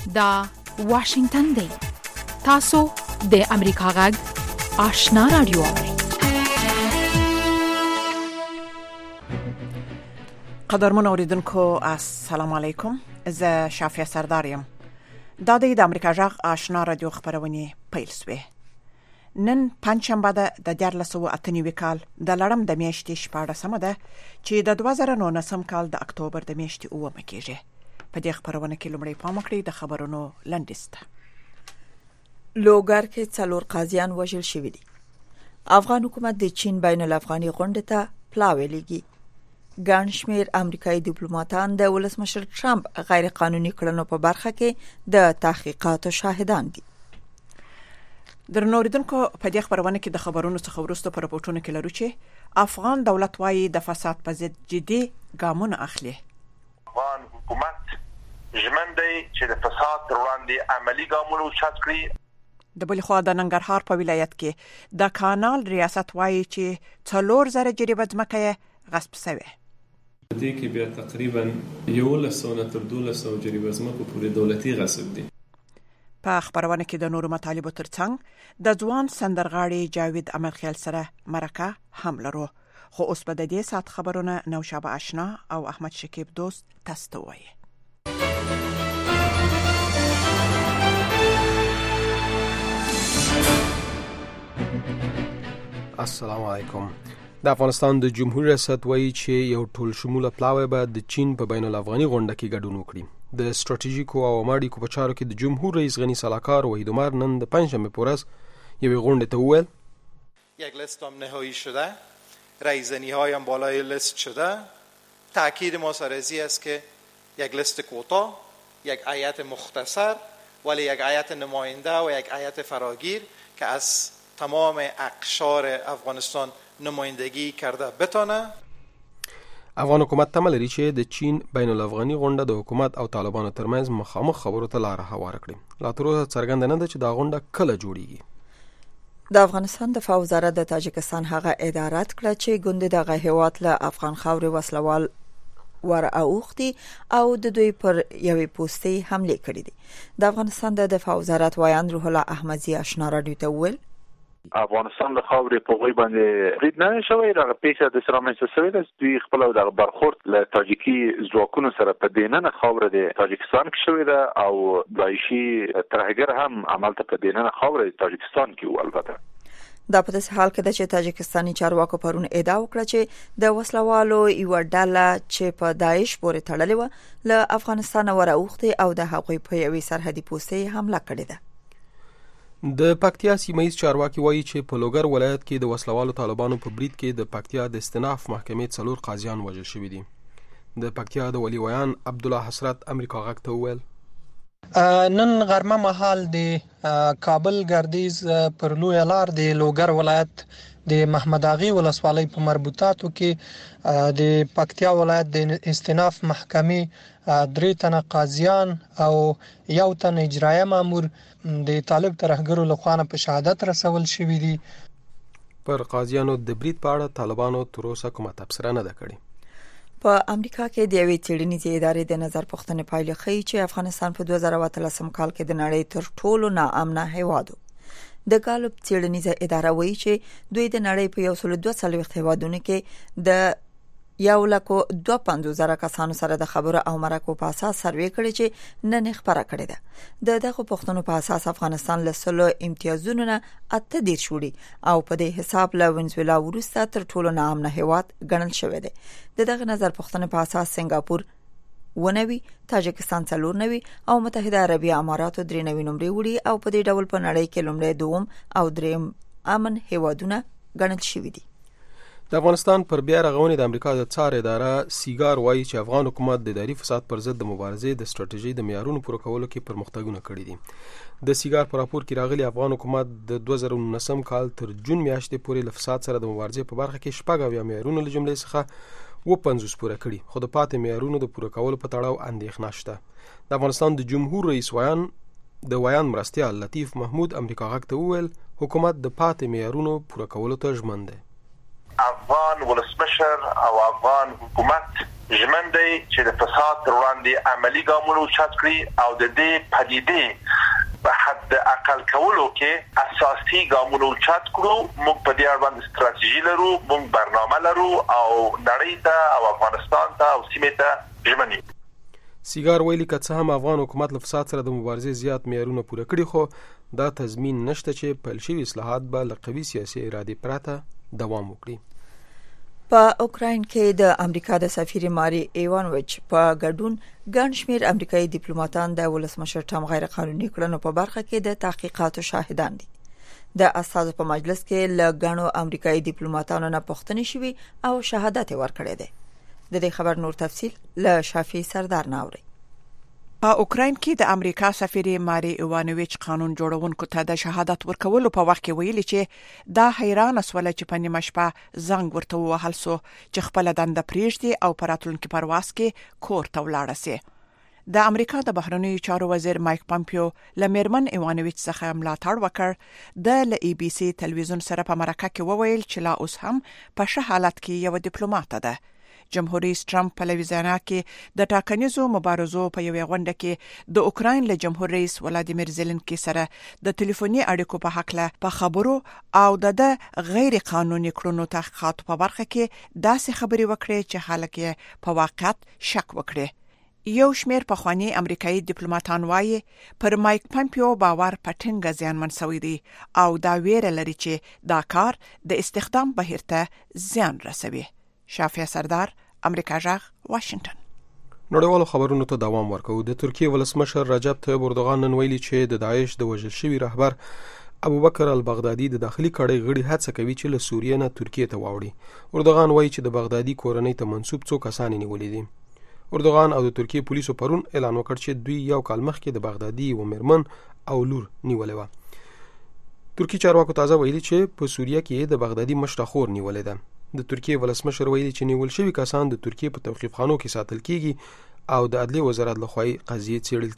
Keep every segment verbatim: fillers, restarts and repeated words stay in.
دا واشنگتن دی. تاسو د امریکا غږ آشنا رادیو اورئ. قدرمن اوریدونکو السلام علیکم. زه شافیه سردار یم. دا د امریکا غږ آشنا رادیو خبرونه پیل شوه. نن پنځشنبه ده د دیارلس سوه اته نوي کال د لړم د میاشتې شپاړسمه ده چې د دوه زره نولسم کال د اکتوبر د میاشتې اوومه کېږي. په دې خبرونه کې لومړی پام وکړئ د خبرونو لنډیسته. لوګر کې څلور قاضیان وژل شوي دي. افغان حکومت د چین بین الافغاني غونډې ته پلاوی لګي. ګڼ شمېر امریکایي ډیپلوماټان د ولسمشر ټرمپ غیر قانوني کړنو په برخه کې د تحقیقاتو شاهدان دي. درنوریدونکو په دې خبرونه کې د خبرونو څخه وروسته پر راپورټونو کې لرو چې افغان دولت وايي د فساد په ضد جدي ګامونه اخلي. افغان حکومت ژمن دی چې د فساد پر وړاندې عملي ګامونه اوچت کړي. د بل خوا د ننګرهار په ولایت کې د کانال ریاست وايي چې څلور زره جریبه ځمکه غصب شوې. دې کې بیا تقریبا یولس سوه تر دولس سوه جریبه ځمکه پورې دولتي غصب دي. په خبرونه کې د نورو مطالبو ترڅنګ د ځوان سندرغاړي جاوید امرخیل سره مرکه هم لرو. خو اوس په دې سات خبرونه نوشابه آشنا او احمد شکیب دوست تاسو ته وایي. السلام علیکم. د افغانستان د جمهوریت ریاست وایي چې یو ټول شموله پلاوی به د چین په بین الافغاني غونډه کې ګډون وکړي. د ستراتیژیکو او ماډیکو په چارو کې د جمهور رئیس غنی سلاکار وحید عمر نن د پنځشنبه په ورځ یوې غونډې ته وویل یک لیست هم نهایی شده، رایزنی های هم بالای لیست شده. تاکید ما سرزی است که یک لیست کوتاه، یک هیئت مختصر ولی یک هیئت نماینده و یک هیئت فراگیر که از تمام اقشار افغانستان نمایندگی کرده بتونه. افغان حکومت تمه لري چې د چین بین الافغاني غونډه د حکومت او طالبانو ترمنځ مخامخ خبرو ته لار هواره کړي. لا تر اوسه څرګنده نه ده چې دا غونډه کله جوړیږي. د افغانستان دفاع وزارت د تاجکستان هغه ادارات کړه چې ګوند دغه هیواد له افغان خاورې وسلوال ور اوختي او د دوی پر یوې پوسټي حمله کړې دي. د افغانستان د دفاع وزارت وایاند روح الله احمدزي آشنا رادیو ته ویل افغانستان له خاورې په غوي باندې برید نه شوی. دا پیسه د سرامه سوي د دوی خپل د برخورد له تاجیکي ځواکونو سره په دیننه خاور د تاجکستان کې شوی ده او دایشي ترهګر هم عملته په دیننه خاور د تاجکستان کې و. البته دا په داسې حال کې ده چې تاجکستاني چارواکو پرون ادعا وکړه چې د وسلوالو یو ډله چې په داعش پورې تړلې و له افغانستان وراوخته او د هغوی په یوې سرحدي پوسټې حمله کړې ده. د پکتیا سیمایي چارواکي وایي چې په لوګر ولایت کې د وسلوالو طالبانو په برید کې د پکتیا د استئناف محکمې څلور قاضیان وژل شوي دي. د پکتیا د ولی ویان عبدالله حسرت امریکا غږ ته وویل نن غرمه مهال د کابل ګردیز پر لوی لار د لوګر ولایت د محمد اغي ولسوالۍ په مربوطاتو کې د پکتیا ولایت د استئناف محکمې درې تنه قاضیان او یو تن اجرایه مامور د طالب ترهګرو لخوا په شهادت رسول شوی دي. پر قاضیانو د برید په اړه طالبانو تر اوسه کومه تبصره نه ده کړې. په امریکا کې د یوې څېړنیزې ادارې د نظر پوښتنې پایلې ښیي چې افغانستان په دوه زره اتلسم کال کې د نړۍ تر ټولو ناامنه هیواد و. د ګالوب څېړنیزه اداره وایي چې دوی د نړۍ په یو سل دوه څلوېښت هیوادونو کې د یو لکو دوه پنځوس زره کسانو سره د خبرو او مرکو په اساس سروې کړي چې نن خبره کړې ده. د دغه پوښتنو په اساس افغانستان له سلو امتیازونو نه اته دېرش وړي او په دې حساب له وینزویلا وروسته تر ټولو ناامنه هیواد ګڼل شوی دی. د دغه نظر پوښتنې په اساس سنگاپور ونوي، تاجکستان څلور نوي او متحده عربي اماراتو درې نوي نمرې وړي او په دې ډول په نړۍ کې لومړی، دوم او دریم امن هیوادونه ګڼل شوي دي. د افغانستان پر بیا رغونې د امریکا د څار اداره سیګار وایي چې افغان حکومت د اداري فساد پر ضد د مبارزې د ستراتیژۍ د معیارونو پوره کولو کې پرمختګونه کړي دي. د سیګار په راپور کې راغلي افغان حکومت د دوه زره نولسم کال تر جون میاشتې پورې له فساد سره د مبارزې په برخه کې شپږ اویا معیارونه له جملې څخه اووه پنځوس پوره کړي، خو د پاتې معیارونو د پوره کولو په تړاو اندېښنه شته. د افغانستان د جمهور رئیس ویان د ویان مرستیال لطیف محمود امریکا غږ ته وویل حکومت د پاتې معیارونو پوره کولو ته ژمن دی. افغان ولسمشر او افغان حکومت ژمن دی چې د فساد پر وړاندې عملي ګامونه اوچت کړي او د دې پدیدې په حد اقل کولو کې اساسي ګامونه اوچت کړو. موږ په دې اړه باندې ستراتیژي لرو، موږ برنامه لرو او نړۍ ته او افغانستان ته او سیمې ته ژمن یو. سیګار ویلي که څه هم افغان حکومت له فساد سره د مبارزې زیات معیارونه پوره کړي، خو دا تضمین نشته چې پیل شوي اصلاحات به له قوي سیاسي ارادې پرته دوام وکړي. په اوکراین کې د امریکا د سفیر ماري ایوانوچ په ګډون ګڼ شمېر امریکایي ډیپلوماټان د ولسمشر ټرمپ غیر قانوني کړنو په برخه کې د تحقیقاتو شاهدان دي. د استازو په مجلس کې له ګڼو امریکایي ډیپلوماټانو نه پوښتنې شوې او شهادت یې ورکړی دی. د دې خبر نور تفصیل له شافي سردار ناوري. په اوکراین کې د امریکا سفیر ماري ایوانوچ قانون جوړونکو ته د شهادت ورکولو په وخت کې ویلي چې دا حیران سول چې په نیمه شپه زنګ ورته وهل سو چې خپل دنده پریږدي او په راتلونکي پرواز کې کور ته ولاړ شي. د امریکا د بهرنیو چارو وزیر مایک پامپیو له میرمن ایوانوچ څخه ملاتړ وکړ. د ل ای بي سي تلویزیون سره په مرکه کې وویل چې لا اوس هم په ښه حالت کې یو ډیپلوماټ ده. جمهوریت رئیس ټرمپ په لویزیانا کې د ټاکنیزو مبارزو په یوې غونډه کې د اوکراین له جمهور رئیس ولادیمیر زيلنسکي سره د ټلیفوني اړیکو په حق له په خبرو او د غیر قانوني کړنو تحقیقات په برخه کې داسې خبري وکړي چې خلک یې په واقعیت شک وکړي. یو شمیر پخوانی امریکایي ډیپلوماټان وایي پر مایک پامپیو باور پټنګ زیانمن شوی دی او دا ویره لري چې دا کار د استخدام بهیر ته زیان رسوي. شافیا سردار، امریکا جغ، واشنگټن. نړیوالو خبرونو ته دوام ورکوو. د ترکیه ولسمشر رجب طیب اردوغان نن ویلي چې د داعش د وژل شوي رهبر ابوبکر البغدادي د داخلي کړۍ غړي هڅه کوي چې له سوریې نه ترکیه ته واوړي. اردوغان وایي چې د بغدادي کورنۍ ته منسوب څو کسان نیولې دي. اردوغان او د ترکیه پولیسو پرون اعلان وکړ چې دوی یو کال مخکې د بغدادي و میرمن او لور نیولې و. ترکیه چارواکو تازه ویلي چې په سوریه کې د بغدادي مشره خور نیولې ده. د ترکیه ولسمشر ویلي چې نیول شوي کسان د ترکیه په توقیف خانو کې ساتل کیږي او د عدلیه وزارت لخوا قضیه څیړل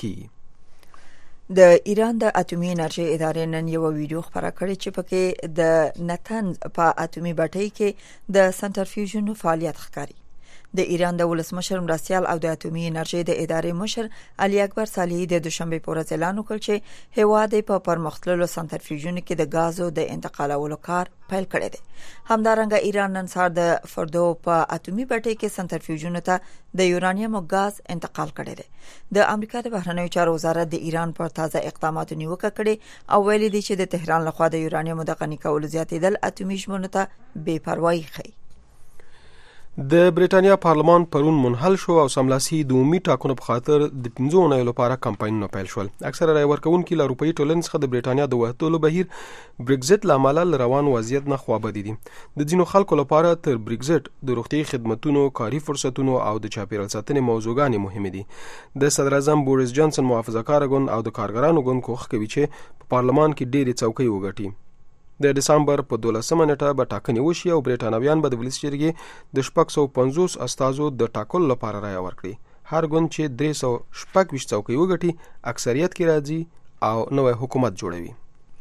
کیږي. د ایران د اټومي انرژي ادارې نن یو ویډیو خبره کړې چې پکې د نتنز په اټومي بټۍ کې د سنټرفیوژن فعالیت ښکاري. د ایران د ولسمشر مرستیال او د اټومي انرژي د ادارې مشر علي اکبر صالحي د دوشنبه په ورځ اعلان وکړ چې هیواد په پرمختللو سنټرفیوژن کې د غازو د انتقالولو کار پیل کړی دی. همدارنګه ایران نن سهار د فردو په اټومي بټۍ کې سنټرفیوژن ته د یورانیم او غاز انتقال کړی دی. د امریکا د بهرنیو چارو وزارت د ایران پر تازه اقداماتو نیوکه کړې او ویلي دی چې د تهران لخوا د یورانیم د غني کولو زیاتېدل اټومي ژمنو ته بې پروايي ښيي. د بریټانیا پارلمان پرون منحل شو او سملاسي د عمومي ټاکنو په خاطر د پنځو اونیو لپاره کمپاینونه پیل شول. اکثره رای ورکوونکي له اروپایي ټولنې څخه د بریټانیا د وتلو بهیر برګزټ له امله روان وضعیت نه خوابدي دي. د ځینو خلکو لپاره تر برګزټ د روغتي خدماتو، کاري فرصتونو او د چاپیریال ساتنې موضوعګانې مهمې دي. د صدر اعظم بوریس جانسن محافظه‌کار ګوند او د کارګرانو ګوند کوښښ کوي چې په پارلمان کې ډېرې څوکۍ وګټي. د دسمبر په دولسمه نیټه به ټاکنې وشي او بریټانویان به د ولس جرګې د شپږ سوه پنځوس استازو د ټاکلو لپاره رایه ورکړي. هر ګوند چې درې سوه شپږ ویشت څوکۍ وګټي اکثریت کې راځي او نوی حکومت جوړوي.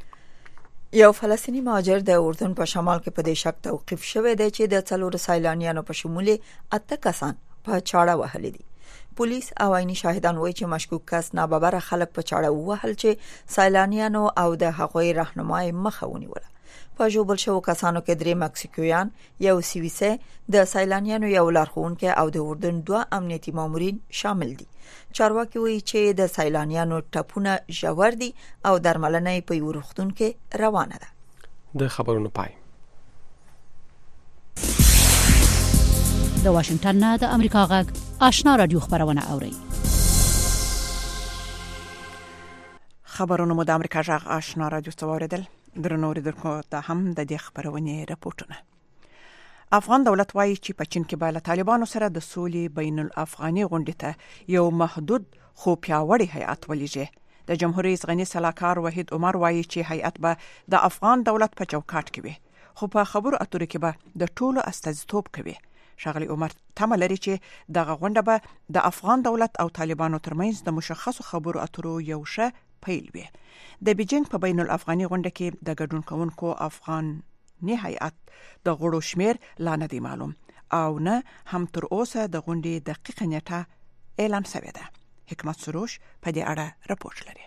یو فلسطینی مهاجر د اردن په شمال کې په دې شک توقیف شوی دی چې د څلورو سیلانیانو په شمول اته کسان په چاړه وهلي دي. پولیس او عیني شاهدان وایي چې مشکوک کس ناببره خلک په چاړه ووهل چې سیلانیانو او د هغوی راهنمای مخه ونیوله. په ژوبل شوو کسانو کې درې مکسیکویان، یو سویسي، د سیلانیانو یو لارښوونکی او د اردن دوه امنیتي مامورین شامل دي. چارواکي وایي چې د سیلانیانو ټپونه ژور دي او درملنه په یو روغتون کې روانه ده. د خبرونو پای. د واشنگټن نه د امریکا غږ آشنا رادیو خبرونه اوري. خبرونه مو د امریکا غږ آشنا رادیو څوریدل. درنو اوریدونکو ته هم د دې خبرونه راپورټونه. افغان دولت وایي چې په چین کې به له طالبانو سره د سولې بین الافغاني غونډې ته یو محدود خو پیاوړی هیئت ولېږي. د جمهور رئیس غني سلاکار وحید عمر وایي چې هیئت به د افغان دولت په چوکاټ کې وي، خو په خبرو اترو کې به د ټولو استازیتوب کوي. ښاغلي عمر تمه لري چې دغه غونډه به د افغان دولت او طالبانو ترمنځ د مشخصو خبرو اترو یو ښه پیل وي. د بیجینګ په بین الافغاني غونډه کې د ګډون کوونکو افغان نه هیئت د غړو شمیر لا نه دی معلوم او نه هم تر اوسه د غونډې دقیقه نیټه اعلان شوې ده. حکمت سروش په دې اړه راپور لري.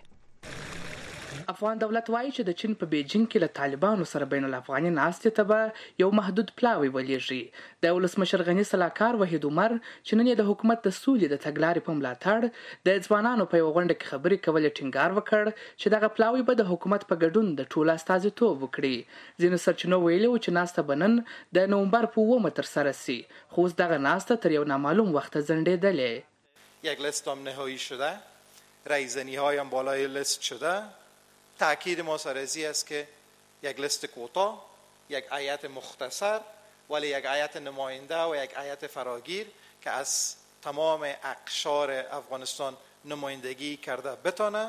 افغان دولت وایي چې د چین په بیجینګ کې له طالبانو سره بین الافغاني ناستې ته به یو محدود پلاوی ولېږي. د ولسمشر غني سلاکار وحید عمر چې نن یې د حکومت د سولې د تګلارې په ملاتړ د ځوانانو په یو غونډه کې خبرې کولې ټینګار وکړ چې دغه پلاوی به د حکومت په ګډون د ټولو استازیتوب وکړي. ځینو سرچینو ویلي وو چې ناسته به نن د نومبر په اوومه ترسره سي، خو اوس دغه ناسته تر یو نامعلوم وخته ځنډېدلې. یک لیست هم نهایی شده، رایزنی های هم بالای لیست شده. تأکید ما سر ازی است که یک لیست کوتاه، یک هیئت مختصر ولی یک هیئت نماینده و یک هیئت فراگیر که از تمام اقشار افغانستان نمایندگی کرده بتونه.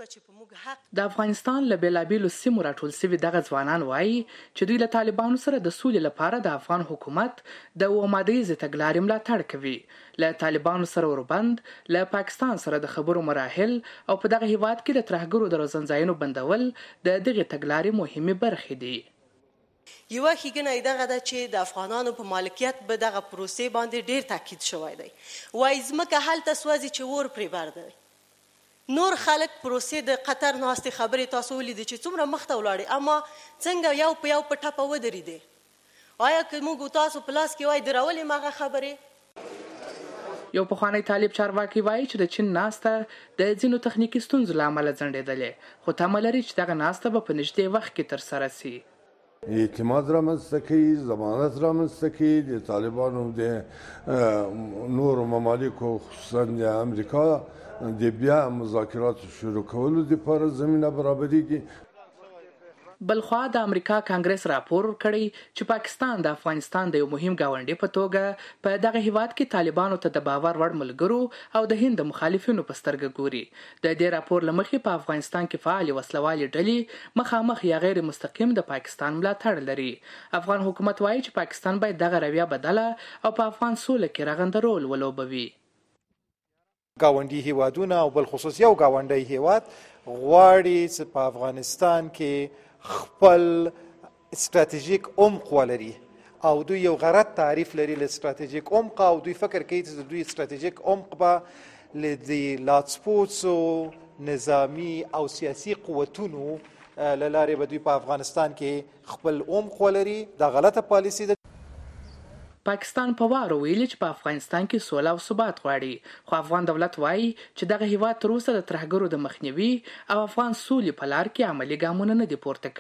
د افغانستان له بیلابیلو سیمو راټول شوي دغه ځوانان وایي چې دوی له طالبانو سره د سولې لپاره د افغان حکومت د اوه مادیزې تګلارې ملاتړ کوي. له طالبانو سره وربند، له پاکستان سره د خبرو مراحل او په دغه هیواد کې د ترهګرو د روزنځایونو بندول د دغې تګلارې مهمې برخې دي. یوه ښېګڼه دغه ده چې د افغانانو په مالکیت به دغه پروسې باندې ډېر تاکید شوی دی. وایي ځمکه هلته سوځي چې اور پرې بار دی. نور خلک پروسې د قطر ناستې خبرې تاسو ولیدې چې څومره مخته ولاړې، اما څنګه یو په یو په ټپه ودرېدې. آیا که موږ تاسو په لاس کې وای درولې مغه خبرې؟ یو پخوانی طالب چارواکي وایي چې د چین ناسته د ځینو تخنیکي ستونزو له امله ځنډېدلې، خو تمه لري چې دغه ناسته به په نږدې وخت کې ترسره سي. اعتماد رامنځته کوي، ضمانت رامنځته کوي د طالبانو د نورو ممالکو خصوصا د امریکا د بیا مذاکرات شروع کولو لپاره زمینه برابرېږي. بلخوا د امریکا کانګرس راپور کړی چې پاکستان د افغانستان د یو مهم گاونډي په توګه په دغه هیواد کې طالبانو ته د باور وړ ملګرو او د هند مخالفینو په سترګه ګوري. د دې راپور له مخې په افغانستان کې فعال وسلوالې ډلې مخامخ یا غیر مستقیم د پاکستان ملاتړ لري. افغان حکومت وایي چې پاکستان باید دغه رویه بدله او په افغان سوله کې رغنده رول ولوبوي. گاونډي هیوادونه او بالخصوص یو گاونډی هیواد غواړي چې په افغانستان کې خپل استراتیژیک عمق ولري او دوی یو غلط تعریف لري له استراتیژیک عمق او دوی فکر کوي چې دوی استراتیژیک عمق به له د لاسپوڅو نظامی او سیاسي قوتونو له لارې به دوی په افغانستان کې خپل عمق ولري. دا غلطه پالیسي ده. پاکستان په واره ویلي چې په افغانستان کې سوله او ثبات غواړي، خو افغان دولت وایي چې دغه هیواد تر اوسه د ترهګرو د مخنیوي او افغان سولې په لار کې عملي ګامونه نه دي پورته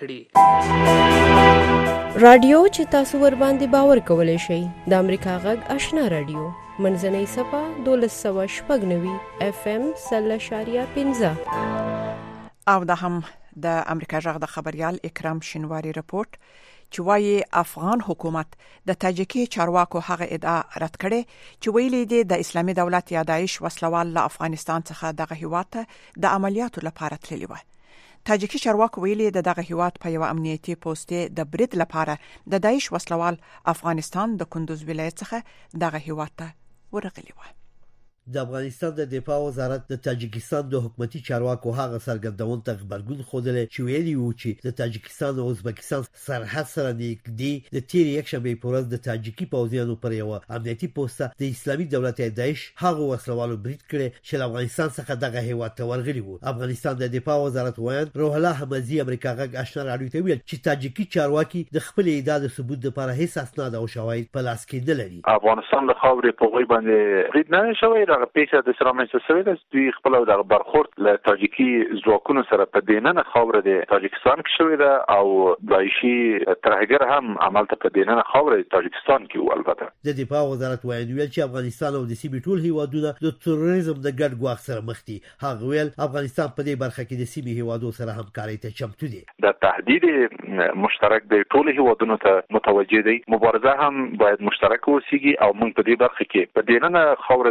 کړي. رادیو چې تاسو ور باندې باور کولای شئ د امریکا غږ آشنا رادیو منځنۍ صفه دولس سوه شپږ نوي اف ام سل اشاریه پنځه. او دا هم د امریکا غږ د خبريال اکرام شینواری رپورت چې وایي افغان حکومت د تاجیکي چارواکو هغه ادعا رد کړي چې ویلي دي د اسلامي دولت یا داعش وسلوال له افغانستان څخه دغه هیواد ته د عملیاتو لپاره تللی و. تاجیکي چارواکو ویلي د دغه هیواد په یو امنیتي پوسټ د برید لپاره د داعش وسلوال افغانستان د کندوز ولایت څخه دغه هیواد ته ورغلی و. د افغانستان د دفاع وزارت د تاجکستان د حکومتي چارواکو هغه سرګردون ته خبرګون خوده چې ویلي وو چې د تاجکستان او ازبکستان سرحد سره نږدې د تیر یک شنبه په ورځ د تاجکي پوځیانو پر یو امنیتي پوسټ د اسلامي دولت داعش هغه وسلوالو برید کړي چې افغانستان څخه دغه هیواد ته ورغلي وو. افغانستان د دفاع وزارت وایي روح الله حمزي امریکا غږ آشنا رادیو ته ویل چې تاجکي چارواکي د خپل ادعا د ثبوت لپاره هیڅ اسناد او شواهد په لاس کې نه لري. افغانستان له خاورې په غوي باندې برید نه شوی. دغه پیښه د سرامنځته شوې ده. دوی خپل د برخورد له تاجیکي ځواکونو سره په دیننه خاوره د تاجکستان کې شوې ده او داعشي ترهګر هم عملته په دیننه خاوره د تاجکستان کې و. البته د دفاع وزارت وایي چې افغانستان او د سیمې ټول هیوادونه د تروریزم د ګډ ګواښ سره مخ دي. هغه ویل افغانستان په دې برخه کې د سیمې هیوادو سره همکاري ته چمتو دي. د تهدید مشترک د ټول هیوادونو ته متوجه دي. مبارزه هم باید مشترک اوسېږي او موږ په دې برخه کې په دیننه خاوره د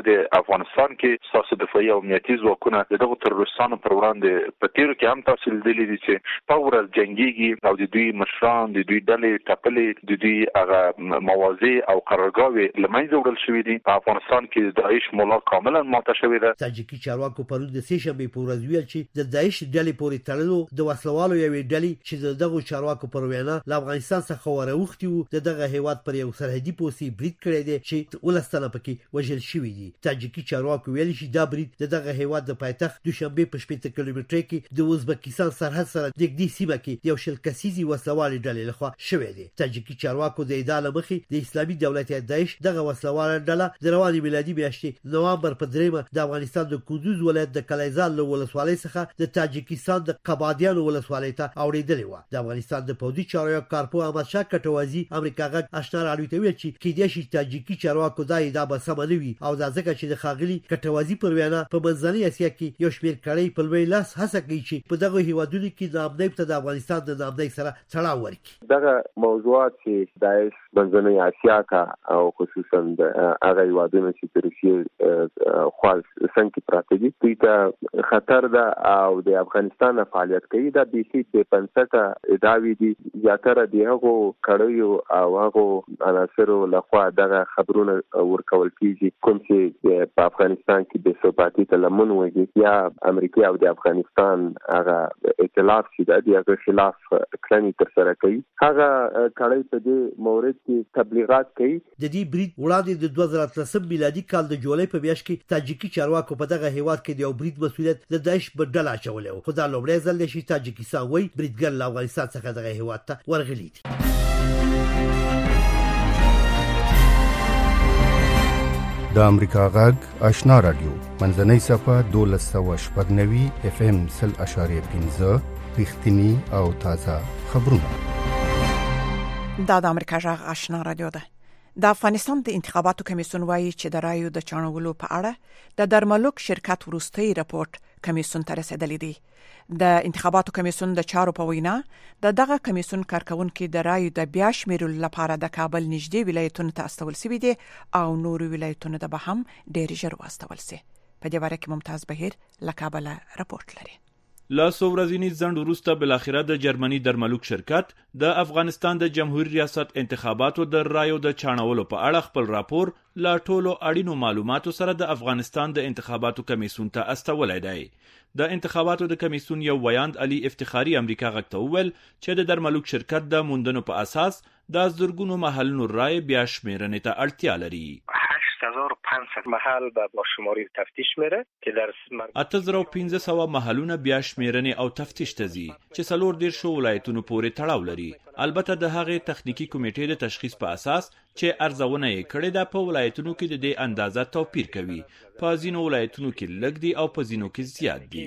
افغانستان کې سیاسي دفاعي او امنیتي ځواکونه دغه تروریستانو پر وړاندې په تیرو کې هم تاسو لیدلي دي چې شپه ورځ جنگيږي او د دوی مشران د دوی ډلې ټاکلې د دوی هغه موازی او قرارګاوې لمنځه وړل شوې دي. په افغانستان کې داعش مولا کاملا ماته شوې ده. تاجیکي چارواکو پرون د سې شنبې په ورځ ویل چې د داعش ډلې پورې تړلو د وسلوالو یوې ډلې چې دغه چارواکو پر وینا له افغانستان څخه وروختي وو د دغه هیواد پر یو سرحدي پوسټ برید کړی دی چې ولستانه پکې وژل شوی دي. تاجیکي چارواکو ویل چې دا برید د دغه هیواد د پایتخت دوشنبه په شپږ کیلومتره کې د ازبکستان سرحد سره د دې سیمه کې یو شل کسیزي وسلوالې ډلې لخوا شوې دي. تاجیکي چارواکو د ادعا مخې د اسلامي دولت داعش دغه وسلواله ډله د رواني میلادي میاشتې نوامبر په دریمه د افغانستان د کندوز ولایت د کلیزان له ولسوالۍ څخه د تاجکستان د قبادیانو ولسوالۍ ته اوریدلې و. د افغانستان د پوځي چارواکو کارپو احمد شاه کټوازی امریکا غږ آشنا راډیو ته ویل چې کېدای شي تاجکي چارواکو دا ادعا به سمه نه وي او دا ځکه چې د ښاغلي کټوازی پر وینا په منځنۍ اسیا کې یو شمېر کړۍ په لوی لاس هڅه کوي چې په دغه هیوادونو کې نامنۍ ته د افغانستان د نامنۍ سره تړاو ورکړي. دغه موضوعات چې داعش منځنۍ اسیا کا او خصوصا د هغه هیوادونو چې د روسیې خوا څنګه پراته دي دوی ته خطر ده او د افغانستان فعالیت کوي دا د سي په پنځه ادعاوی دي زیاتره دی هغه کړیو او هغه عناصرو لخوا دغه خبرونه ورکول کیږي کوم چې په افغانستان کې د ثباتي تلمون وږي یا امریکا او د افغانستان هغه ائتلاف چې د هغه خلاف کړنی تر سره کوي هغه کړی په دې مورد کې تبلیغات کوي. د دې برید وړاندې د دوه زره اتلسم میلادي کال د جولای په میاشت کې تاجیکي چارواکو په دغه هیواد کې د یو برید مسؤلیت د داعش په ډله اچولی و خو دا لومړی ځل دی چې تاجکستان وایي بریدګر له افغانستان څخه دغه هیواد ته ورغلي دي. د امریکا غږ آشنا رادیو منځنۍ صفحه دولس سوه شپږ نوي اف ام سل اشاریه پنځه رښتینی او تازه خبرونه. دا د امریکا غږ آشنا رادیو ده. د افغانستان د انتخاباتو کمیسیون وایي چې د رایو د چانولو په اړه د درملوک شرکت وروستي راپورټ کمیسیون ته رسیدلی دی. د انتخاباتو کمیسیون د چارو په وینا د دغه کمیسیون کارکونکو د رایو د بیا شمیرلو لپاره د کابل نږدې ولایتونو ته استول شوي دي او نورو ولایتونو ته به هم ډېر ژر واستول شي. په دې باره کې ممتاز بهیر له کابل راپورټ لري. لاسو ورځنی ځند وروسته بلاخره د جرمني درملوک شرکت د افغانستان د جمهوریت ریاست انتخاباتو د رایو د چانولو په اړه خپل راپور لا ټولو اړینو معلوماتو سره د افغانستان د انتخاباتو کمیسیون ته استولای دی. د انتخاباتو د کمیسیون یو ویاند علي افتخاری امریکا غږ ته وویل چې د درملوک شرکت د موندنو په اساس د زرګونو محلونو رای بیا شمیرنې ته اړتیا لري. هشت هزار و پانصد محل به با شماری تفتیش میره که در اته زره و پنځه سوه محلونه بیا شمیرنې او تفتیش ته ځي چې څلور دېرش ولایتونو پورې تړاو لري. البته د هغې تخنیکی کمیټې د تشخیص په اساس چې ارزونه یې کړې ده په ولایتونو کې د دې اندازه توپیر کوي. په ځینو ولایتونو کې لږ دي او په ځینو کې زیات دي.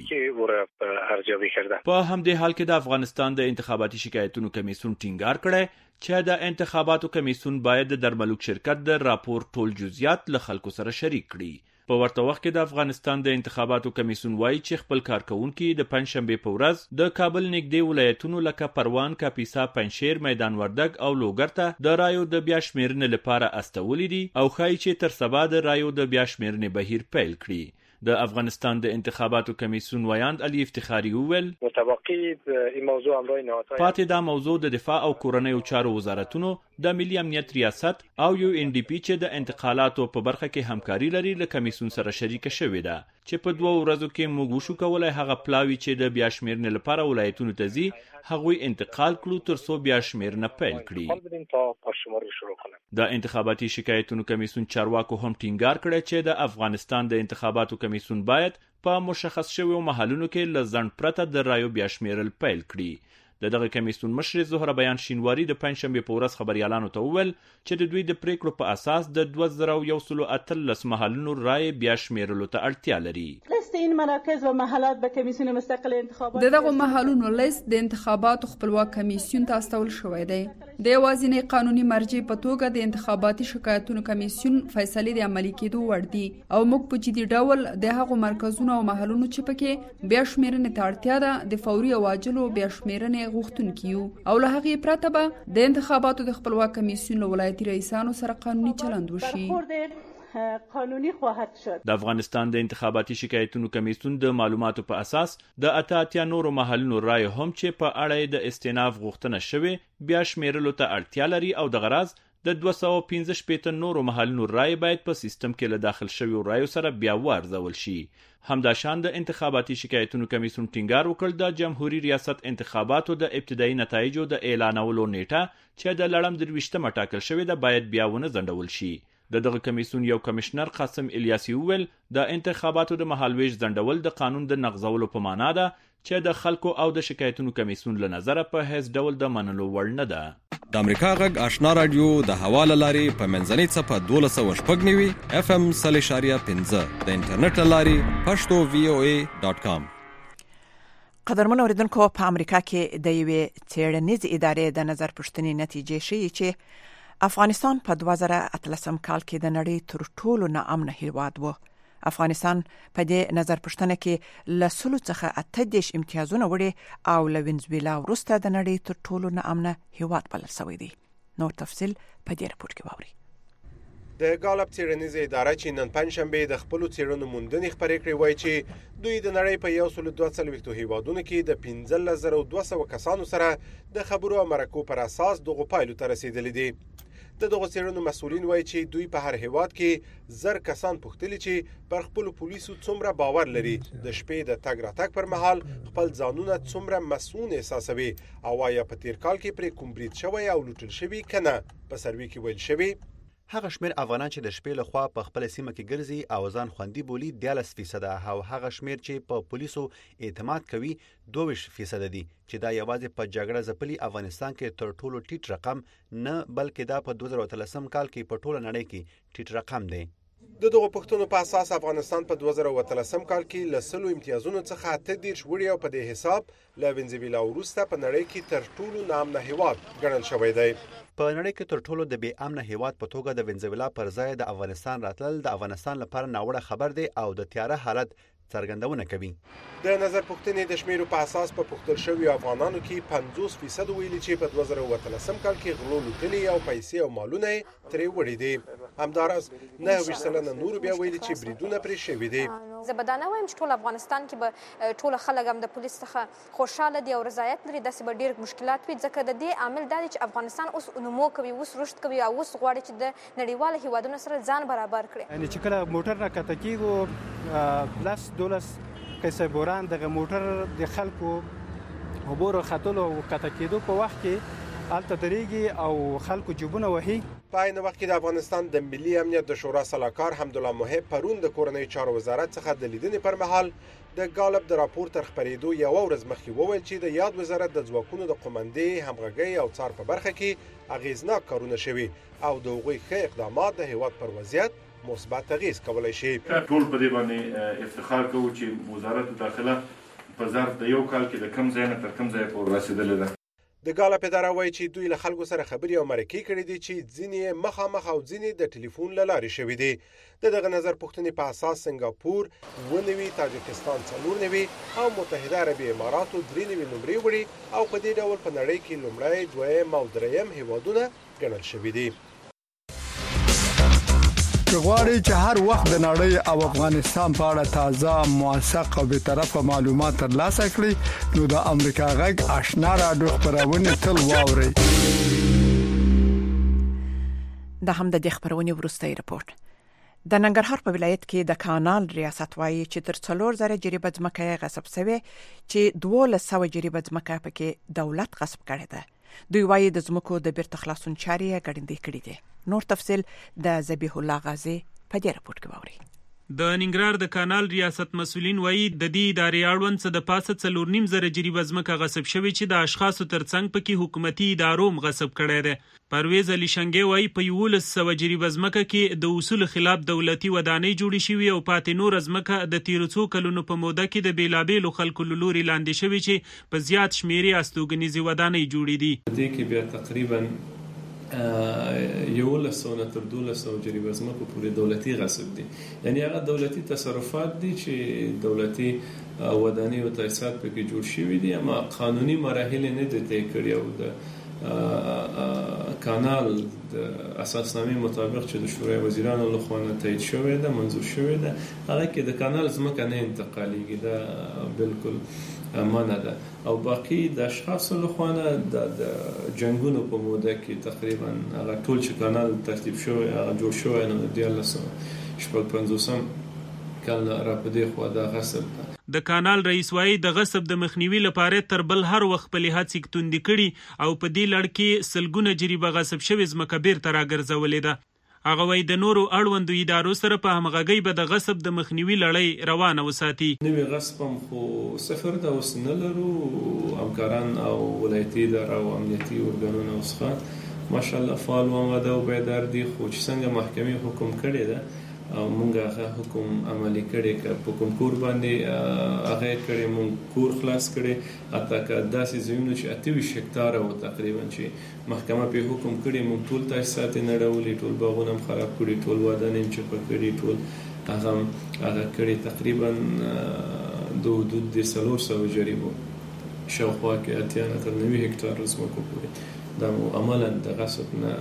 په همدې حال کې د افغانستان د انتخاباتي شکایتونو کمیسیون ټینګار کړی چې د انتخاباتو کمیسیون باید د درملوک شرکت د راپور ټول جزئیات له خلکو سره شریک کړي. په ورته وخت کې د افغانستان د انتخاباتو کمیسیون وایي چې خپل کارکونکي د پنځشنبه په ورځ د کابل نږدې ولایتونو لکه پروان، کاپیسا، پنجشیر، میدان وردګ او لوګر ته د رایو د بیا شمیرنې لپاره استولي دي او ښایي چې تر سبا د رایو د بیا شمیرنې بهیر پیل کړي. د افغانستان د انتخاباتو کمیسیون ویاند علي افتخاری وویل متوقع این موضوع امرای نهادهای پاتې دا موضوع د دفاع او کورنیو چارو وزارتونو د ملي امنیت ریاست او یو ان ډي پی چې د انتقالاتو په برخه کې همکاري لري له کمیسیون سره شریک شوې ده چې په دوه ورځو کې موږ وشو کولای هغه پلاوی چې د بیا شمیرنې لپاره ولایتونو ته ځي هغوی انتقال کړو تر څو بیا شمیرنه پیل کړي. د انتخاباتي شکایتونو کمیسیون چارواکو هم ټینګار کړی چې د افغانستان د انتخاباتو کمیسیون باید په مشخص شویو محلونو کې له ځنډ پرته د رایو بیا شمیرل پیل کړي. د دغه کمیسیون مشر زهره بیان شینواری د پنځشنبه په ورځ خبريالانو ته وویل چې د دوی د پریکړو په اساس د دوه زره یو سل او اتلس محلونو رای بیا شمیرلو ته اړتیا لري. لیست این مراکز و محلات به کمیسیون مستقل انتخابات د دغه محلونو لیست د انتخاباتو خپلواک کمیسیون ته استول شوی دی. د یوازینی قانوني مرجع په توګه د انتخاباتي شکایتونو کمیسیون فیصلې د عملي کېدو وړ دي او موږ په جدي ډول د هغو مرکزونو او محلونو چې پکې بیا شمیرنې ته اړتیا ده د فوري او عاجلو بیا شمیرنې غوښتونکي یو او له هغې پرته به د انتخاباتو د خپلواک کمیسیون له ولایتي رئیسانو سره قانوني چلند وشي. قانونی خواهد شد. د افغانستان د انتخاباتي شکایتونو کمیسیون د معلوماتو په اساس د اته اتیا نورو محلونو رای هم چې په اړه د استئناف غوښتنه شوې بیا شمیرلو ته اړتیا لري او د غرض د دوه سوه او پنځه شپېته نورو محلونو رای باید په سیستم کې له داخل شویو رایو سره بیا وارزول شي. همداشان د انتخاباتي شکایتونو کمیسیون ټینګار وکړ د جمهوریت ریاست انتخاباتو د ابتدایي نتایجو د اعلانولو نیټه چې د لړم درویشتمه ټاکل شوې ده باید بیا ونه ځنډول شي. د دغه کمیسیون یو کمشنر قاسم الیاسی وویل د انتخاباتو د مهالویش ځنډول د قانون د نقضولو په معنا ده چې د خلکو او د شکایتونو کمیسیون له نظره په هیڅ ډول د منلو وړ نه ده. د امریکا غږ آشنا رادیو د حواله لاري په منځنۍ څپه دولس سوه شپږ نوي اف ام سل اشاریه پنځه د انټرنیټ لاري پښتو وی او ای ډاټ کام. قدرمن اوریدونکو په امریکا کې د یوې څېړنیزې ادارې د نظر پوښتنې نتیجې ښیي چې افغانستان په دوه زره اتلسم کال کې د نړۍ تر ټولو ناامنه هیواد و. افغانستان په دې نظر پوښتنه کې له سلو څخه اته دېرش امتیازونه وړي او له وینزویلا وروسته د نړۍ تر ټولو ناامنه هیواد بلل شوی دی. نور تفصیل په دې راپور کې واورئ. د ګالپ څېړنیزې اداره چې نن پنځشنبه د خپل څېړنو موندنې خبرې کړې وایي چې دوی د نړۍ په یو سل دوه څلوېښت هیوادونو کې د پنځلس زره دوه سوه کسانو سره د خبرو او مرکو پر اساس دغه پایلو ته رسیدلي دي. د دغه څېړنو مسؤلین وایي چې دوی په هر هیواد کې زر کسان پوښتلي چې پر خپل پولیسو څومره باور لري د شپې د تګ راتګ پر مهال خپل ځانونه څومره مسؤون احساسوي او آیا په تیر کال کې پرې کوم برید شوی او لوټل شوی کنه. په سروي کې ویل شوی هغه شمیر افغانان چې د شپې لخوا په خپل سیمه کې ګرځي او ځان خوندي بولي دیارلس فیصد او هغه شمیر چې په پولیسو اعتماد کوي دوه ویشت فیصد دي چې دا یوازې په جګړه ځپلي افغانستان کې تر ټولو ټیټ رقم نه بلکې دا په دوه زره اتلسم کال کې په ټوله نړۍ کې ټیټ رقم دی. د دغه پښتنو په اساس افغانستان په دوه زره اتلسم کال کې له سلو امتیازونو څخه اته دېرش وړي او په دې حساب له وینزویلا وروسته په نړۍ کې تر ټولو ناامنه هیواد ګڼل شوی دی. په نړۍ کې تر ټولو د بې امنه هیواد په توګه د وینزویلا پر ځای د افغانستان راتلل د افغانستان لپاره ناوړه خبر دی او د تیاره حالت څرګندونه کوي. د نظر پوښتنې د شمیرو په اساس په پوښتل شوی افغانانو کې پنځوس فیصد ویلي چې په دوه زره اتلسم کال کې غلو لوټلي او پیسې او مالونه ترې وړي دي. همداراز نه ویشت سلنه نور بیا ویلي چې بریدونه پرې شوي دي. زه به دا نه وایم چې ټول افغانستان کې به ټول خلک هم د پولیس څخه خوشاله دي او رضایت لري. داسې به ډېر مشکلات وي ځکه د دې عامل دا دی چې افغانستان اوس نمو کوي، اوس رشد کوي او اوس غواړي چې د نړیوالو هیوادونو سره ځان برابر کړي. یعنې چې کله موټر نه کته کېږو لس دولس کیسه بوران دغه موټر د خلکو عبور خطلو او کته کېدو په وخت کې الته درېږي او خلکو جوبونه وهي. په عین وخت کې د افغانستان د ملي امنیت د شورا سلاکار حمدالله محب پرون د کورنۍ چارو وزارت څخه د لیدنې پر مهال د ګالپ د راپور تر خبرېدو یو ورځ مخکې وویل چې د یاد وزارت د ځواکونو د قومندې همغږۍ او څار په برخه کې اغیزناک کارونه شوي او د هغوی ښه اقدامات د هیواد پر وضعیت مثبت اغیز کولی شي. ټول په دې باندې افتخار کوو چې وزارت داخله په ظرف د یو کال کې د کم ځای نه تر کم ځای پورې رسیدلې ده. د ګالپ اداره وایي چې دوی له خلکو سره خبرې او مرکې کړې دي چې ځینې مخامخ او ځینې د ټلیفون له لارې شوي دي. د دغه نظر پوښتنې په اساس سنگاپور اووه نوي، تاجکستان څلور نوي او متحده عربي اماراتو درې نوي نمرې وړي او په دې ډول په نړۍ کې لومړی، دویم او دریم هیوادونه ګڼل شوي دي. غواړئ چې هر وخت د نړۍ او افغانستان په اړه تازه، موثق او بیطرفه معلومات ترلاسه کړئ نو د امریکا غږ آشنا رادیو خبرونه تل واورئ. د هم د خبرونه ورستۍ رپورت. د ننګرهار په ولایت کې د کانال ریاست وایي چې تر څلور زره جریبه ځمکه غصب شوی چې دوولس سوه جریبه ځمکه پکې دولت غصب کړې ده. دوی وایي د ځمکو د بیرته خلاصون چارې ګړندې کړې دي. نور تفصیل د ذبیح الله غازی په دې راپور کې واورئ. د ننګرهار د کانال ریاست مسؤلین وایي د دې ادارې اړوند څه د پاسه څلور نیم زره جریبه ځمکه غصب شوې چې د اشخاصو ترڅنګ پکې حکومتي ادارو هم غصب کړی دی. پرویز علي شنګي وایي په یولس سوه جریبه ځمکه کې د اصول خلاف دولتي ودانۍ جوړې شوې او پاتې نور ځمکه د تیرو څو کلونو په موده کې د بیلابیلو خلکو له لوري لاندې شوې چې په زیات شمیرې استوګنیزې ودانۍ جوړې دي. دې کې بیا تقریبا یولس سوه تر دولس سوه جریبه ځمکو پورې دولتي غصب دي. یعنی هغه دولتي تصرفات دي چې دولتي ودانۍ او تاسیسات پکې جوړ شوي دي اما قانوني مراحل نه دي طی کړي او د کانال د اساسنامې مطابق چې د شورای وزیرانو لخوا تایید شوی ده منظور شوی ده هغه کې د کانال ځمکه نه انتقالیږي دا بالکل منع ده او باقي د اشخاصو لخوا د جنگونو په موده کې تقریبا هغه ټول چې کانال ترتیب شوی هغه جوړ شوی نو د دیارلس شپږ پنځوسم کال را پدې خو دا غصب ده. د کانال رئیس وايي د غصب د مخنیوي لپاره تر بل هر وخت په لحاظ کې توندې کړي او په دې لړ کې سلګونه جریبه غصب شوی ځمکه بیرته راګرځولې ده. هغه وايي د نورو اړوندو ادارو سره په همغږۍ به د غصب د مخنیوي لړۍ روانه وساتي. نوې غصب هم خو صفر ده اوس نه لرو همکاران او ولایتي اداره او امنیتي ارګانونه اوس ماشاءالله فعال ومده او بیدار دي خو چې څنګه محکمې حکم کړی ده او مونږ هغه حکم عملی کړی که په کوم کور باندې هغه کړی مونږ کور خلاص کړی حتی که داسې زمینو چې اته ویشت هکتاره و تقریبا چې محکمه په حکم کړی مونږ ټول تاسیسات یې نړولي ټول باغونه هم خراب کړي ټول ودانۍ هم چپه کړي ټول هغه هغه کړي تقریبا د حدود د څلور سوه جریبو شاوخوا کې اتیا نه تر نوي هکتاره ځمکو پورې دا مو عملا د غصب نه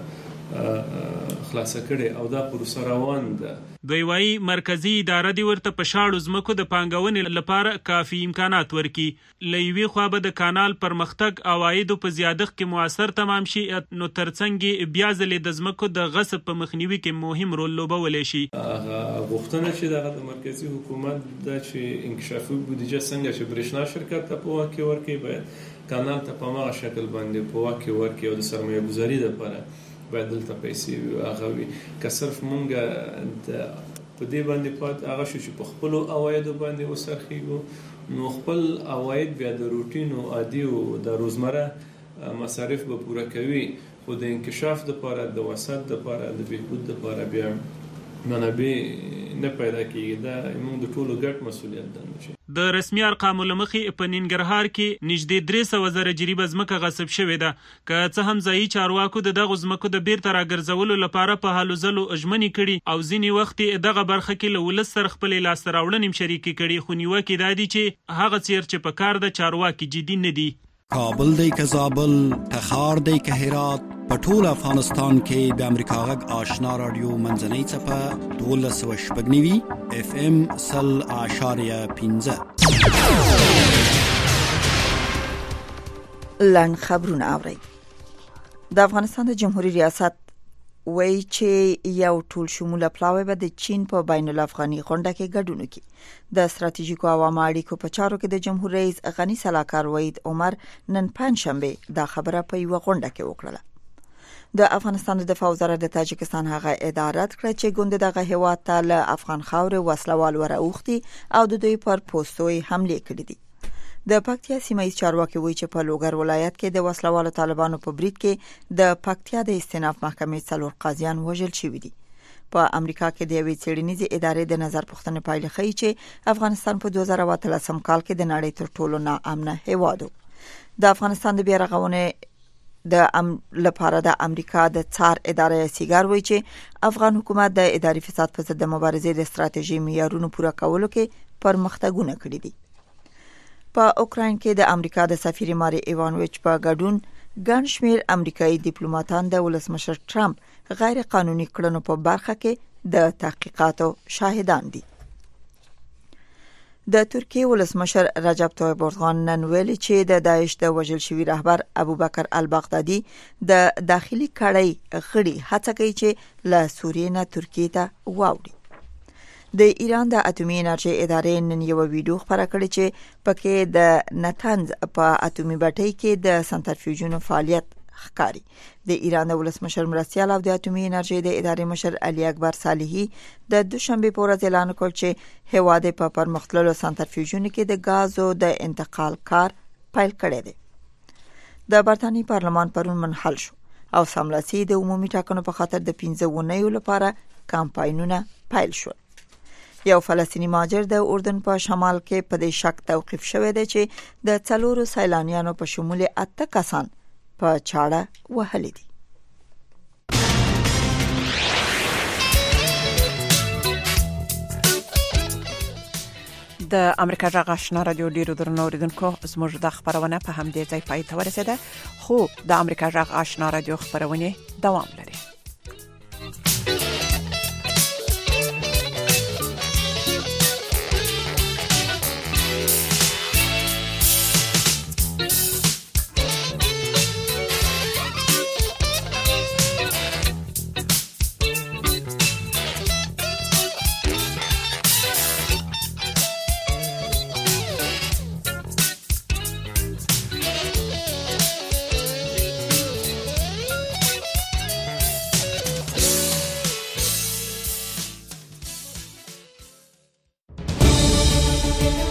خلاصه کړي او دا پروسه روان ده. دوی وايي مرکزی اداره دی ورته په شاړو ځمکو د پانګونې لپاره کافي امکانات ورکي. له یوې خوا به د کانال پرمختګ عوایدو په زیادښت کې موثر تمام شي نو ترڅنګ بیا ځلې د ځمکو د غصب په مخنیوي کې مهم رول لوبولی شي. هغه غوښتنه چې دغه د مرکزي حکومت د چې انکشافي بودیجه څنګه چې برېښنا شرکت ته په واک کې ورکړي باید کانال ته په هغه شکل باندې په واک کې ورکړي او د سرمایه ګذاري لپاره باید دلته پیسې هغه وي که صرف مونږ د په دې باندې پات هغه شو چې په خپل عوایدو باندې وسرخیږو نو خپل عواید بیا د روټین او عادي او د روزمره مصارف به پوره کوي خو د انکشاف لپاره د وسط لپاره د بهبود لپاره بیا منابع نه پیدا کیږي دا موږ د ټولو ګډ مسولیت ده. د رسمي ارقامو لمخې په ننګرهار کې نږدې درې سوه زره جریبه ځمکه غصب شوې ده که څه هم ځایي چارواکو د دغو ځمکو د بیرته راګرځولو لپاره په هلو ځلو ژمنې کړي او ځینې وخت دغه برخه کې له ولس سره خپلې لاسته راوړنې شریکې کړي خو نیوکې دا دي چې هغه څیر چې په کار د چارواکي جدي نه دي. کابل دی که زابل تخار دی که هرات په ټول افغانستان کې د امریکا غږ آشنا رادیو منځنۍ څپه دولس سوه شپږ نوي اف ام سل اعشاریه پنځه. لنډ خبرونه اورئ. د افغانستان د جمهوریت ریاست وایي چې یو ټول شموله پلاوی به د چین په بین الافغاني غونډه کې ګډون وکړي. د ستراتیژیکو عوامو اړیکو په چارو کې د جمهور رئیس غنی سلاکار وحید عمر نن پنځشنبه دا خبره په یو غونډه کې وکړه. د افغانستان د دفاع وزارت د تاجکستان هغه اداره کړ چې ګوند دغه هیواد ته له افغان خاورې وسلوال وراوختي او د دوی پر پوسټوي حمله کړې دي. د پکتیا سیمایي چارواکي وایي چې په لوګر ولایت کې د وسلوالو طالبانو په برید کې د پکتیا د استیناف محکمې څلور قاضیان وژل شوي دي. په امریکا کې د یوې څېړنیزې ادارې د نظر پوښتنې پایلې ښیي چې افغانستان په دوه زره اتلسم کال کې د نړۍ تر ټولو ناامنه هیواد و. د افغانستان د بیا رغونې د ام لپاره د امریکا د څار ادارې سیګار وایي چې افغان حکومت د اداري فساد په ضد د مبارزې د ستراتیژي معیارونو پوره کولو کې پرمختګونه کړي دي. په اوکراین کې د امریکا د سفیر ماري ایوانویچ په ګډون ګڼ شمېر امریکایي ډیپلوماټان د ولسمشر ټرمپ غیر قانوني کړنو په برخه کې د تحقیقاتو شاهدان دي. د ترکیه ولسمشر رجب طیب اردوغان نن ویلي چې د داعش د وژل شوي رهبر ابوبکر البغدادي د داخلي کړۍ غړي هڅه کوي چې له سوریې نه ترکیه ته واوړي. د ایران د اټومي انرژي ادارې نن یو ویډیو خپره کړې چې پکې د نتنز په اټومي بټۍ کې د سنټرفیوژونو فعالیت ښکاري. د ایران د ولسمشر مرستیال او د اټومي انرژي د ادارې مشر علي اکبر صالحي د دوشنبه په ورځ اعلان وکړ چې هیواد په پرمختللو سنټرفیوژونو کې د غازو د انتقال کار پیل کړی دی. د برتانیې پارلمان پرون منحل شو او سملاسي د عمومي ټاکنو په خاطر د پنځه اونیو لپاره کمپاینونه پیل شول. یو فلسطینی مهاجر د اردن په شمال کې په دې شک توقیف شوی دی چې د څلورو سیلانیانو په شمول اته کسان په چاړه وهلي دي. د امریکا جغ آشنا رادیو ډیرو درنو اوریدونکو زموږ د خبرونه په همدې ځای پای ته ورسیده خو د امریکا جغ آشنا رادیو خبرونه دوام لري.